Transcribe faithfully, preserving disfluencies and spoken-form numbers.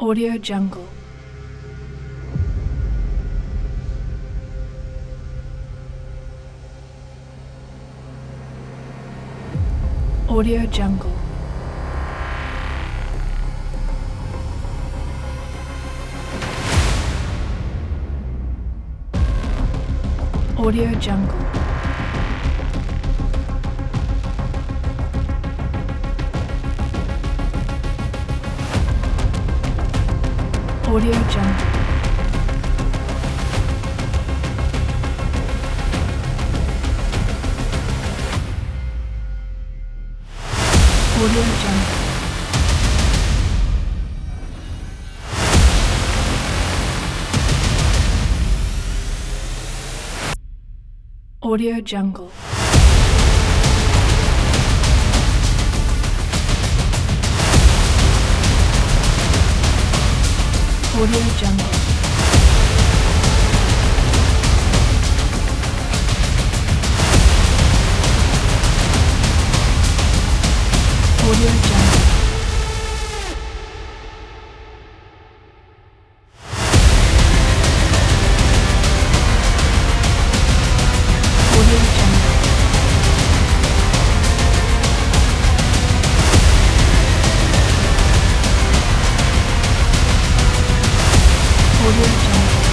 Audio Jungle. Audio Jungle. Audio Jungle. Audio Jungle. Audio Jungle. Audio Jungle. Audio Jungle. Audio Jungle. Audio Jungle. Audio Jungle.